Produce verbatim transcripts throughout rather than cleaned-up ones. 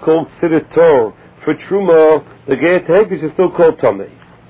called Siddur Tor for Truma, the Geit Hegdish is still called Tomei.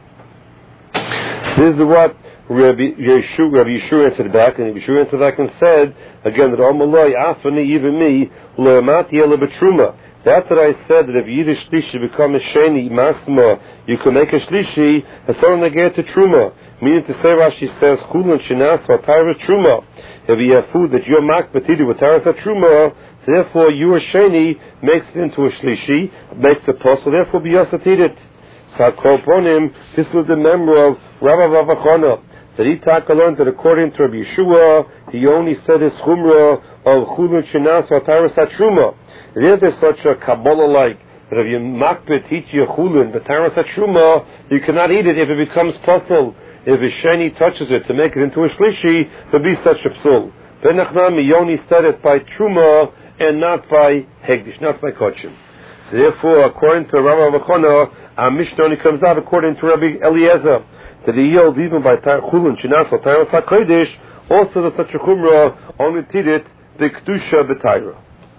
This is what Rabbi Yeshua, Rabbi Yeshua answered back, and Rabbi Yeshua answered back and said, again, that Amalai, Afani, even me, Lo'amati Ela B'Truma. That's what I said, that if Yiddish Shlishi become a Sheni, Masma, you can make a Shlishi, and so on the Geit to Truma. Meaning to say, Rashi says, Chulun Shinas Vatayra Truma. If you have food that you're mak b'tidu with Taras Truma, so therefore your Sheni makes it into a Shlishi, makes a puzzle, therefore be Yasatidit. Sakol Ponim, this was the member of Rabbi Vavachana, that he taka learned that according to Rabbi Yeshua, he only said his Chumrah of Chulun Shinas Vatayra Truma. There's such a Kabbalah like, that if you mak b'tidu your Chulun, but Taras Truma, you cannot eat it if it becomes puzzle. If a sheni touches it to make it into a shlishi, there'll be such a psul. Ben Nachnami Yoni said it by truma and not by hegdish, not by kochim. So therefore, according to Rabbi Vachana, our Mishnah only comes out according to Rabbi Eliezer that he yields even by chulun shinas or taras hakodesh. Also, there's such a chumrah only tidit the kedusha b'tayra.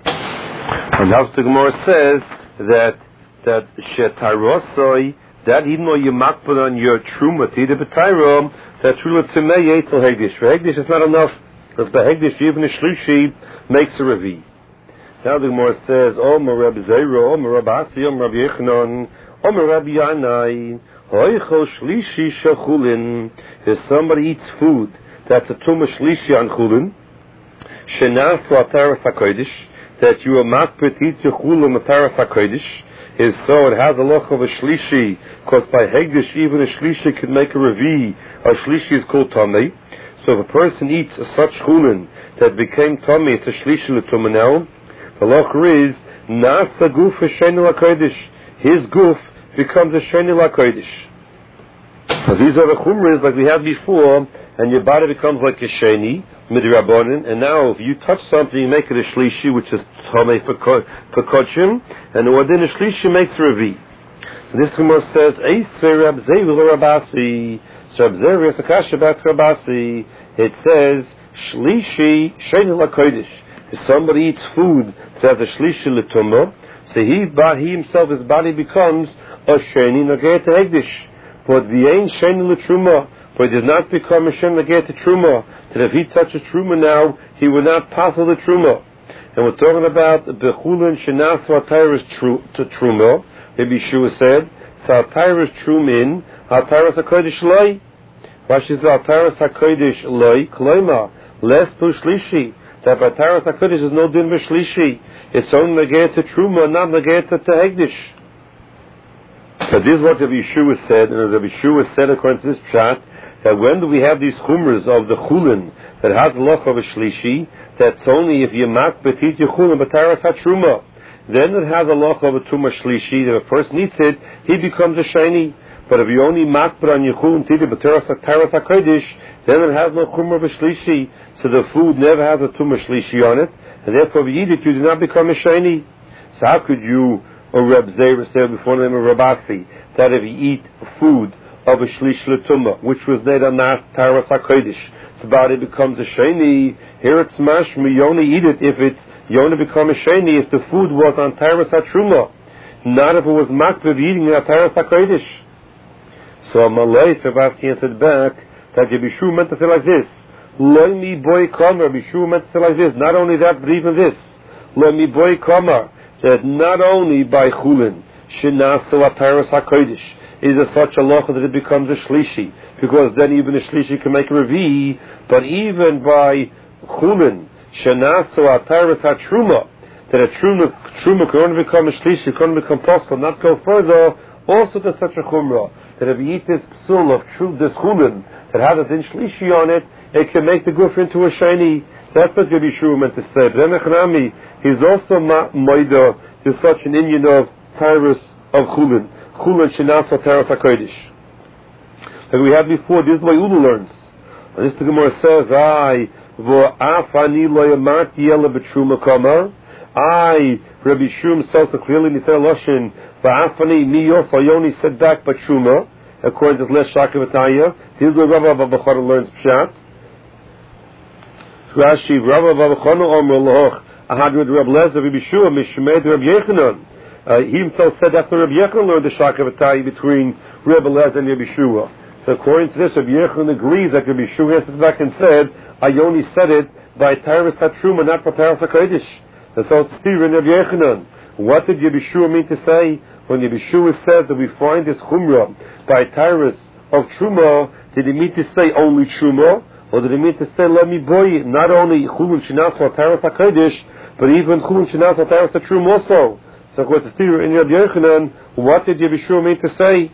And now the Gemara says that that shetarosoi. That even though you makbid on your truma tida b'tayra, that trula tzimei yetzel hegdish. For hegdish is not enough, because by hegdish even a shlishi makes a revi. Now the Gemara says, Omer Rabbi Zera, Omer Rabbi Asi, Omer Rabbi Yechanan, Omer Rabbi Yanai, Hoicho shlishi shechulin. If somebody eats food that's a tuma shlishi on chulin, shenas ataras hakodesh, that you are makbid eat your chulin ataras hakodesh. Is so it has a loch of a shlishi, because by hegdish even a shlishi could make a revi. A shlishi is called tamei. So if a person eats a such chulin that became tamei, it's a shlishi l'tumah now. The loch is nasa guf sheni lakodesh. His guf becomes a sheni lakodesh. So these are the chumras like we had before, and your body becomes like a sheni midrabanan. And now if you touch something, you make it a shlishi, which is tamei for kochim, and within a shlishi makes a revi. So this Gemara says, Eisvei Rab Zevi Rabasi. So Rab Zevi has a kasha about Rabasi. It says, Shlishi Sheni LaKodesh. If somebody eats food that has a Shlishi L'tumah, so he, he himself, his body becomes a Sheni Nageh to Hegdish. But the ain't Sheni L'Truma, but it does not become a Sheni Nageh to Truma. That if he touches Truma now, he will not pass the Truma. And we're talking about Bechulin Shenas Vatayras to Truma. Maybe Yeshua said, Vatayras Trumin, Vatayras HaKodesh Loi. Rashi says, Vatayras HaKodesh Loi, Kloima, less to Shlishi. That Vatayras HaKodesh is no din Shlishi. It's only Nageh to Truma, not Nageh to Hegdish. So this is what Rabbi Yeshua said, and as Rabbi Yeshua said according to this pshat, that when do we have these chumras of the chulin that has the loch of a shlishi, that's only if you mak betit yechulin b'taras hatruma. Then it has a loch of a tuma shlishi. If a person eats it, he becomes a shiny. But if you only mak on yechulin titi b'taras hakodesh, then it has no chumra of a shlishi. So the food never has a tuma shlishi on it, and therefore if you eat it, you do not become a shiny. So how could you, or Reb Zera said before the name of Rabasi, that if you eat food of a shlish l'tumah, which was made on taras hakodesh, the body becomes a sheni. Here it's mashma, you only eat it if it's, you only become a sheni if the food was on taras hatruma, not if it was makbid eating at taras hakodesh. So Malay Savasky answered back that Rabbi Yeshua meant to say like this: Lo mi boy kamar. Rabbi Yeshua meant to say like this. Not only that, but even this: Lo mi boy kamar. That not only by chulin shenasu ataras hakodesh is there such a loch that it becomes a shlishi, because then even a shlishi can make a revi, but even by chulin shenasu ataras hatruma, that a truma truma can only become a shlishi, can only become possible, not go further. Also, there's such a chumrah that if you eat this psul of true this chulin that has a din shlishi on it, it can make the guf into a shiny. That's what Rabbi Yeshua meant to say. But Echanami, he's also ma- moida. There's such an Indian of tyrus of chulin, chulin shenas taras hakodesh. Like we had before, this is what Ulu learns. And this the Gemara says, "I v'afani lo yamati yela b'truma kamar." I, Rabbi Yeshua himself, so clearly he said loshin v'afani mi yosa yoni said back b'truma, according to Les Shakavataya. This is where Rabbi Babachar learns pshat. Rashi, Rabbi Babachar Omer Loch, Ahad with Rabbi Lezer, Rabbi Yeshua, Mishmei Rabbi Yechanan. Uh, he himself said that's the Rabbi Yechon learned the Shakavatai between Rebbe Lezer and Rabbi Yeshua. So according to this, Rabbi Yechon agrees that Rabbi Yeshua answered back and said, I only said it by Tyrus HaTruma, not for Tyrus HaKodesh. And so it's Stephen Rabbi Yechonon. What did Rabbi Yeshua mean to say? When Rabbi Yeshua said that we find this Chumrah by Tyrus of Truma, did he mean to say only Truma? Or did he mean to say, let me boy, not only Chulun Shinas or Tyrus HaKodesh, but even Chulun Shinas or Tyrus HaTruma also? So of course, it's Stephen in Rabbi Yechonon, what did Rabbi Yeshua mean to say?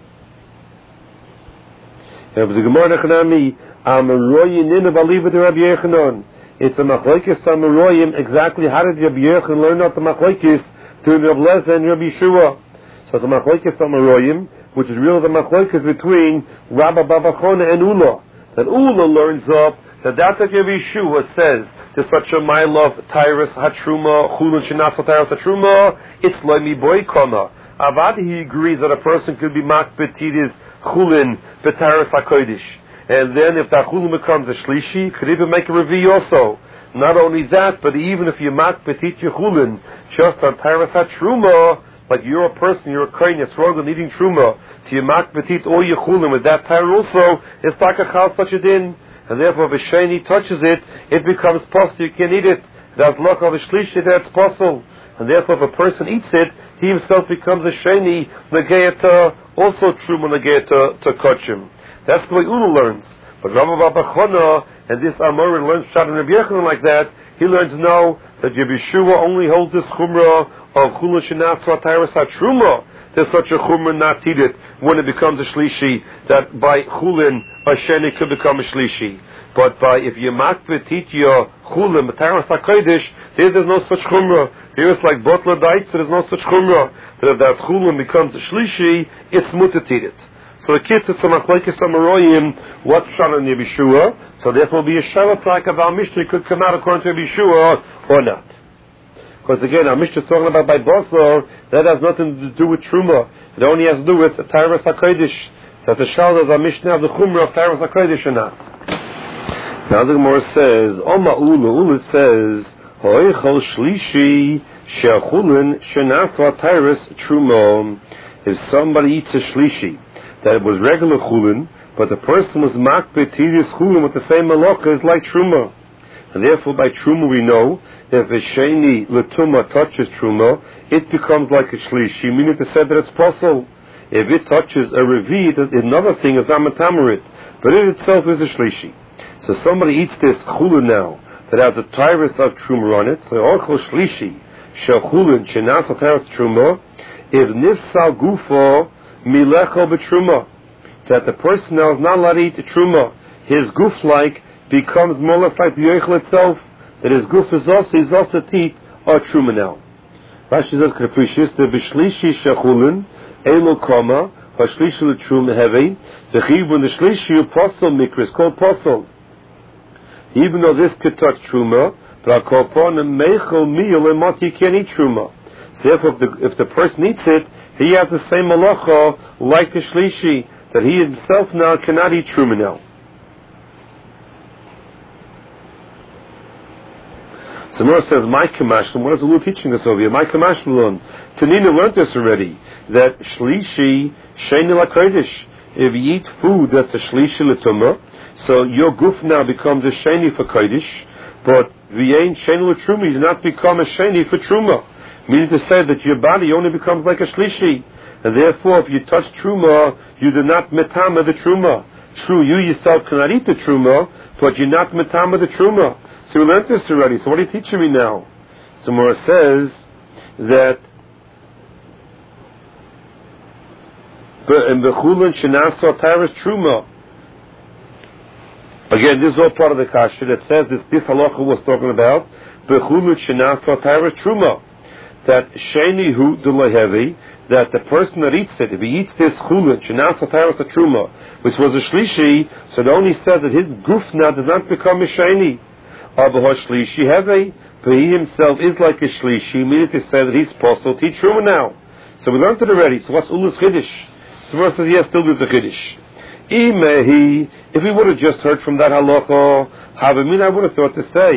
It was a Gemara Nechanami, Amaroyin Ninav Aliva de Rabbi Yechonon. It's a Machlokes Amaroyim, exactly how did Rabbi Yechonon learn out the Machlokes to Rabbi Lezer and Rabbi Yeshua? So it's a Machlokes Amaroyim, which is really the Machlokes between Rabbi Baba Chona and Ula. That Ula learns up that that's what Rabbi Yeshua says. There's such a mile of Tyrus HaTruma, Chulun Shinas Tyrus HaTruma, it's Loimi Boy Kona. Avad, he agrees that a person could be Makbet Tidis Chulin B'Tyrus HaKodesh. And then if that Chulin becomes a Shlishi, could even make a Revi also. Not only that, but even if you Makbet Tidis Chulin, just on Tyrus HaTruma, like you're a person, you're a kohen, you're struggling eating Truma, to your Makbet Tidis or your Chulin with that Tyre also, it's like a Chal such a din. And therefore if a Sheni touches it, it becomes possible, you can eat it. That's luck of a Shlishi, that's possible. And therefore if a person eats it, he himself becomes a Sheni, Negea also Truma Negea to Kochim. That's the way Ula learns. But Rabbi Baba Chona, and this Amorin learns Pshat and Rabbi Yechonon like that, he learns no, that Rabbi Yeshua only holds this Chumrah of Chulun Shinas Tyrus HaTruma. There's such a Chumrah not needed when it becomes a Shlishi, that by Chulin, a Sheni could become a Shlishi. But by, if you makbet titya Chulin, Tyrus HaKodesh, there, there's no such Chumrah. Here it's like Botla Daitz, there's no such Chumrah. That if that Chulin becomes a Shlishi, it's mutated. So the kids, it's a Machlokes Amaroyim, what Pshat on Rabbi Yeshua, so therefore be a Shabbat like of our Mishnah could come out according to Rabbi Yeshua or not. Because again, our Mishnah is talking about by Basar, that has nothing to do with Truma. It only has to do with Tyrus HaKodesh. So the Shal does our Mishnah of the Chumrah of Tyrus HaKodesh or not. Now the Gemara says, Oma Ula, Ula says, Ho'echol Shlishi, She'achulin, She'nasva Tyrus Truma. If somebody eats a Shlishi, that it was regular chulin, but the person was makbet tiris chulin with the same malacha as like truma. And therefore by truma we know that if a sheni letuma touches truma, it becomes like a shlishi, meaning to say that it's possible. If it touches a revi, another thing is not matamarit, but it itself is a shlishi. So somebody eats this chulin now, that has a tyrus of truma on it, so orchel shlishi, shel chulin, shenas tyrus truma, if nifsal gufo, milecho b'truma, that the person now is not allowed to eat the truma, his goof like becomes more or less like the yoichel itself, that his goof is also, he's also to eat or truma now. Rashi says, Kaprishis, the b'shlishi shechulin, elo koma, v'shlishi l'truma heavy, the chiv when the shlishi posel mikra is called posel. Even though this could touch truma, but I'll call upon a meichel meal and mot, you can't eat truma. So therefore, if the, if the person eats it, he has the same malacha like the shlishi, that he himself now cannot eat truma now. So Mora says, my kamashlim, what is the Lul teaching us over here? My kamashlim, Tanina learned this already, that shlishi, sheni l'kodesh, if you eat food that's a shlishi l'tumah, so your goof now becomes a sheni for kodesh, but v'yein sheni l'truma, you do not become a sheni for truma. Meaning to say that your body only becomes like a shlishi. And therefore, if you touch truma, you do not metama the truma. True, you yourself cannot eat the truma, but you're not metama the truma. So we learned this already. So what are you teaching me now? So Mora says that in Bechulin Shenasa Tyrus Truma. Again, this is all part of the kasha that says this, this halacha was talking about Bechulin Shenasa Tyrus Truma. That sheni hu dulahevi, that the person that eats it, if he eats this chulin, shenasa taras truma, which was a shlishi, so it only says that his goof now does not become a sheni. Abahosh shlishi heavy, but he himself is like a shlishi, meaning to say that he's possible to eat truma now. So we learned it already. So what's Ula's chiddush? So first says yes, still there's a chiddush. Imehi, if we would have just heard from that halacha, havamina, I would have thought to say,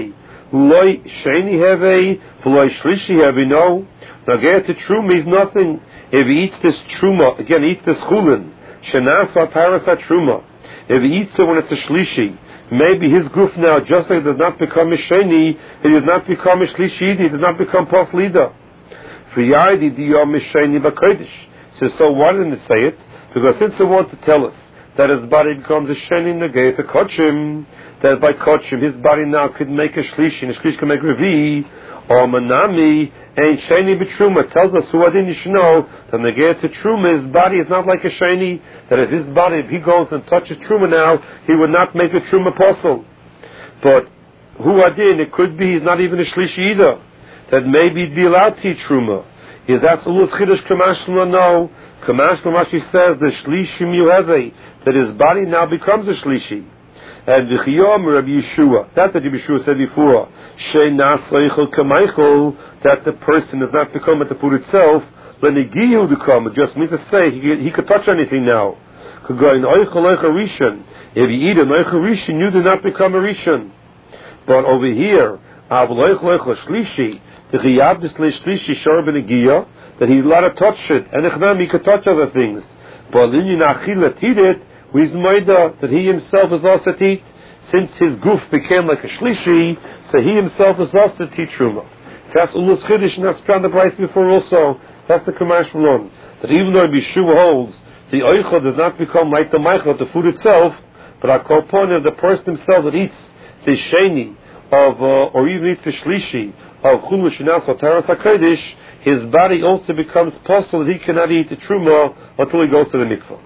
Loi sheni heve, v'loi shlishi heve. No, nageh to truma is nothing. If he eats this truma, again, he eats this chulin, shenas ataras truma. If he eats it when it's a shlishi, maybe his goof now, just like it does not become a sheni, it does not become a shlishi, it does not become poslida. For yadi diyom sheni b'kodesh. So, so why didn't it say it? Because since it wants to tell us that his body becomes a sheni negay to kochim, that by kochim his body now could make a shlishi, and a shlishi can make revi, or manami, and sheni b'truma tells us who adin you should know that negay to truma, his body is not like a sheni. That if his body, if he goes and touches truma now, he would not make a truma apostle. But who adin, it could be he's not even a shlishi either. That maybe he'd be allowed to eat truma. Is that ulus chiddush kamashma? No. Kamashma Rashi says the shlishi muheve, that his body now becomes a shlishi. And v'chiyom Rabbi Yeshua, that's what Rabbi Yeshua said before. She'nas leichel kameichel, that the person does not become at the food itself. Lenigiyu to come, it just means to say he could, he could touch anything now. Could go in oichel oichel rishon. If you eat an oichel rishon, you do not become a rishon. But over here, av oichel oichel shlishi, the chiyab dis shlishi shor b'negiya, that he's allowed to touch it, and echnam he could touch other things. But linyin achila eat it, with moida that he himself is also to eat, since his goof became like a shlishi, so he himself is also to eat truma. That's ulus chiddush, and that's found the price before also. That's the Kamash Malon. That even though Yeshua holds the oichel does not become like the meichel, the food itself, but a korpon of the person himself that eats the sheni of, uh, or even eats the shlishi of chulu shenas or taras hakodesh, his body also becomes possible that he cannot eat the truma until he goes to the mikvah.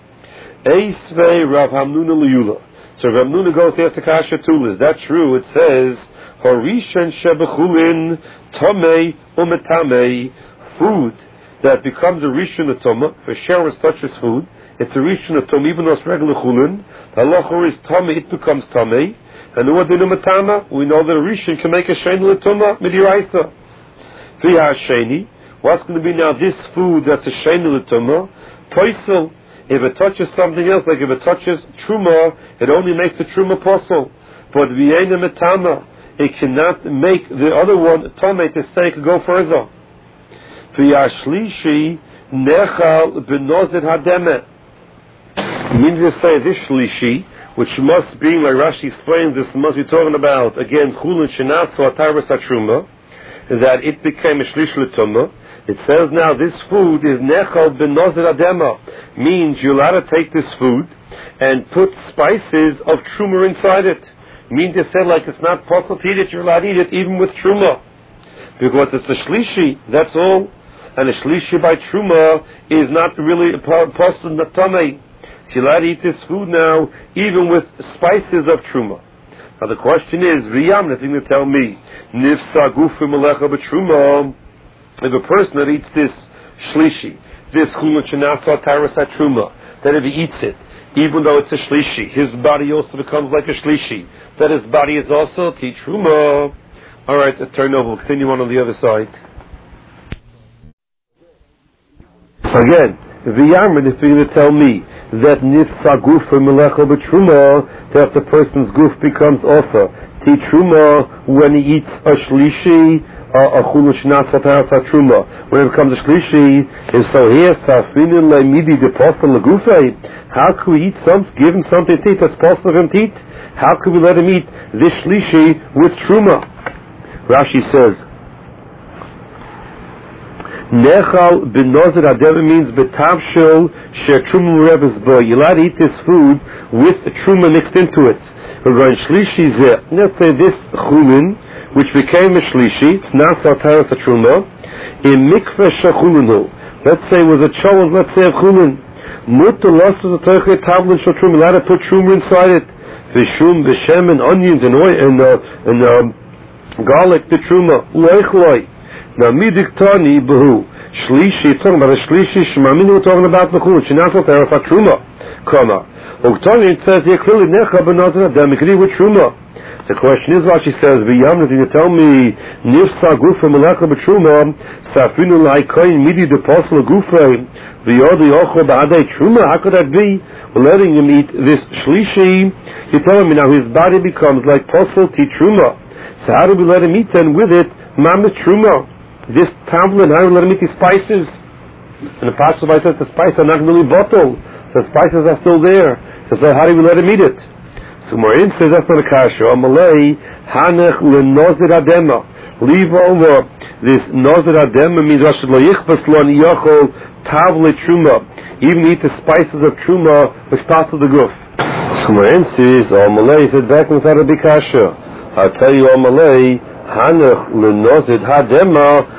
Eisvei Rav Hamnuna Liyula. So Rav Hamnuna goes to ask the kasha too. Is that true? It says Horishan shebechulin tomei umetamei. Food that becomes a rishon atoma, for Sheretz touches food, it's a rishon atoma, even though it's regular chulin. The halacha is tame, it becomes tame. And uadinu matama, we know that a rishon can make a sheni l'toma midiraisa. V'ha sheni, what's going to be now this food that's a sheni l'toma? Poisel, if it touches something else, like if it touches truma, it only makes the truma posel. But v'yeina matama, it cannot make the other one tame to say it could go further. V'yashlishi nechal b'nozid hademe. Means to say this shlishi, which must be, like Rashi explains, this must be talking about again chulin shenas or ataras hatruma, that it became a shlish l'tumah. It says now this food is nechal b'nozid hadema, means you're allowed to take this food and put spices of truma inside it. Means to say like it's not possible to eat it, you're allowed to eat it even with truma, because it's a shlishi. That's all. And a shlishi by truma is not really a posel natamei. So you're allowed to eat this food now, even with spices of truma. Now the question is, v'yam, nothing to tell me, nifsa gufi melecha b'truma. If a person that eats this shlishi, this chulin shenasa taras truma, that if he eats it, even though it's a shlishi, his body also becomes like a shlishi. That his body is also ti truma. All right, turn over. We'll continue on on the other side. Again, v'yamrin is going to tell me that nifsa guf melecha b'truma, that the person's guf becomes also ti truma when he eats a shlishi, a chulu shnas v'taras truma. When it becomes a shlishi, and so here safinin le'midi deposel legufei. How can we eat some, give him something to eat that's possible for him to eat? How can we let him eat this shlishi with truma? Rashi says, Nechal b'nozir hadeva means b'tavshil she'truma mureves bo. You're allowed to eat this food with truma mixed into it. We're going shlishi zeh. Let's say this chulin, which became a shlishi, it's not saltaras truma, in mikveh shechulinu. Let's say it was a cholent, let's say a chulin. Mutter losus a toichet tavlin shel truma. You're allowed to put truma inside it. V'shum, v'shem, and onions, and oil, and, uh, and uh, garlic, the truma. Loich loy. Now, midiktani behu shlishi, talking about a shlishi shmamini, we're talking about the chulin shenasal teras truma. Comma. Uktani, it says here clearly necha b'nozir hadem agree with truma. The question is what she says. V'yam, if you tell me nifsa gufa melecha b'truma safinu la'ikoyin midi deposel gufa v'yodi ocho ba'adei truma. How could that be? We're letting him eat this shlishi. You tell me now his body becomes like posel ti truma. So how do we let him eat then with it? Mamit Truma. This tablet, how do we let him eat these spices? And the Pasuk says the spices are not really bottled. The spices are still there. So how do we let him eat it? So Morin says that's not a kasha. Amalei hanech lenozir adema. Leave over this nozir adema means Rosh lo yichbas lo niyachol tavle truma. Even eat the spices of truma which pass to the guf. So Morin says Amalei said back without a big kasha. I'll tell you Amalei hanech lenozir adema.